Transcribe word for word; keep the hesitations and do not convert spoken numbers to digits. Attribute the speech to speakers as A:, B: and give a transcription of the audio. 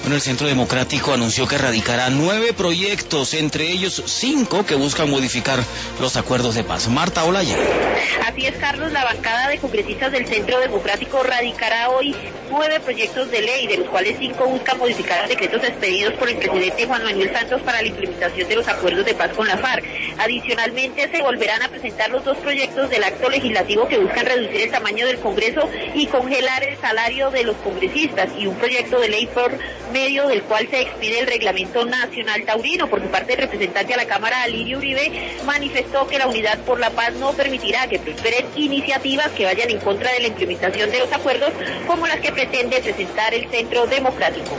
A: Bueno, el Centro Democrático anunció que radicará nueve proyectos, entre ellos cinco que buscan modificar los acuerdos de paz. Marta Olaya.
B: Así es, Carlos, la bancada de congresistas del Centro Democrático radicará hoy nueve proyectos de ley, de los cuales cinco buscan modificar los decretos expedidos por el presidente Juan Manuel Santos para la implementación de los acuerdos de paz con la FARC. Adicionalmente, se volverán a presentar los dos proyectos del acto legislativo que buscan reducir el tamaño del Congreso y congelar el salario de los congresistas, y un proyecto de ley por medio del cual se expide el Reglamento Nacional Taurino. Por su parte, el representante a la Cámara, Alirio Uribe, manifestó que la Unidad por la Paz no permitirá que prosperen iniciativas que vayan en contra de la implementación de los acuerdos, como las que pretende presentar el Centro Democrático.